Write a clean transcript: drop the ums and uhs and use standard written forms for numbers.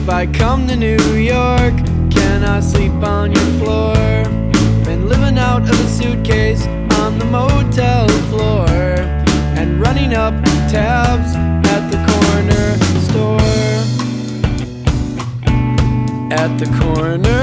If I come to New York, can I sleep on your floor? Been living out of a suitcase on the motel floor, and running up tabs at the corner store. At the corner